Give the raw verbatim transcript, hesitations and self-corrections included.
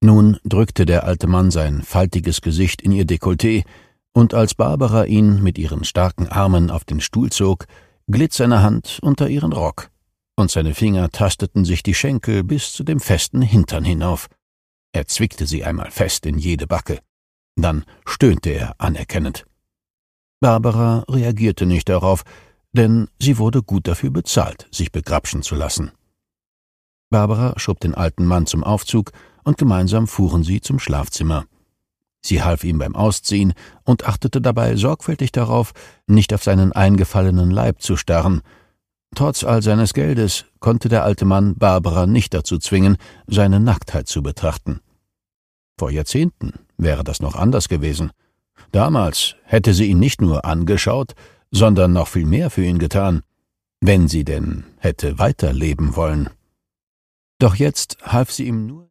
Nun drückte der alte Mann sein faltiges Gesicht in ihr Dekolleté, und als Barbara ihn mit ihren starken Armen auf den Stuhl zog, glitt seine Hand unter ihren Rock, und seine Finger tasteten sich die Schenkel bis zu dem festen Hintern hinauf. Er zwickte sie einmal fest in jede Backe. Dann stöhnte er anerkennend. Barbara reagierte nicht darauf, denn sie wurde gut dafür bezahlt, sich begrapschen zu lassen. Barbara schob den alten Mann zum Aufzug, und gemeinsam fuhren sie zum Schlafzimmer. Sie half ihm beim Ausziehen und achtete dabei sorgfältig darauf, nicht auf seinen eingefallenen Leib zu starren. Trotz all seines Geldes konnte der alte Mann Barbara nicht dazu zwingen, seine Nacktheit zu betrachten. Vor Jahrzehnten wäre das noch anders gewesen. Damals hätte sie ihn nicht nur angeschaut, sondern noch viel mehr für ihn getan, wenn sie denn hätte weiterleben wollen. Doch jetzt half sie ihm nur